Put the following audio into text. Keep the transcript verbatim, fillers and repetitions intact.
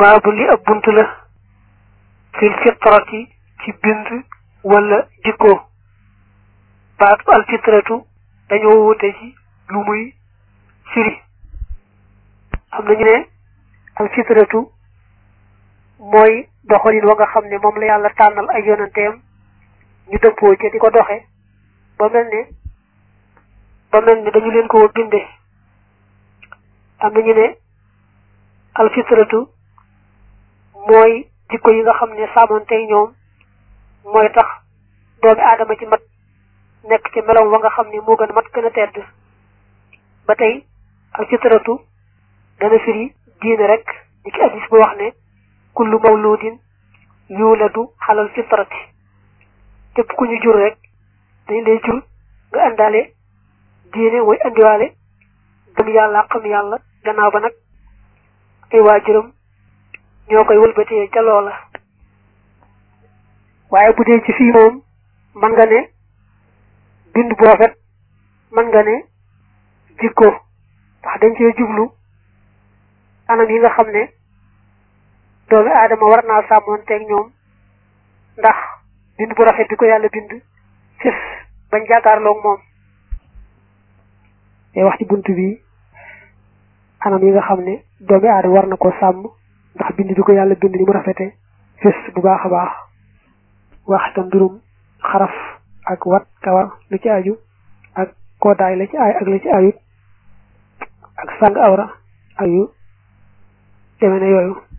baabu li ab bunt la fil fitrati ci bind wala jikko. baatu al fitratu dañoo wute ci lu muy firi. am nañu ne al fitratu mooy doxalin wa nga xam ne moom la yàlla tànnal ay yonanteem ñu dëppoo ci di ko doxe ba mel ne ba mel ne dañu leen ko binde. am nañu ne al fitratu mooy jikko yi nga xam ne sàmmantey ñoom mooy tax doomi aadama ci mat nekk ci meloom wa nga xam ne moo gën a mat gën a tedd. ba tey al fitratu dana firi diine rek ni ki hadis bu wax ne kullu mawludin yuladu xalal fitrati. képp ku ñu jur rek dañ lay jur nga àndaale diine mooy andiwaale gëm yàlla xam yàlla gannaaw ba nag ay waajuram ñoo koy wëlbatee ca loola. waaye bu dee ci fii moom mën nga ne bind bu rafet mën nga ne jikko ndax dañ cee jublu anam yi nga xam ne doomi aadama war naa sàmmoonteeg ñoom ndax bind bu rafet bi ko yàlla bind fis bañ jàkkaarloog moom. day wax ci bunt bi anam yi nga xam ne doomi aadama war na ko sàmm ndax bind bi ko yàlla bind ni mu rafete fis bu baax a baax. wax itam mbirum xaraf ak wat kawar lu ci aju ak koodaay la ci ay ak la ci ayut ak sàng awra ak yu deme ne yooyu.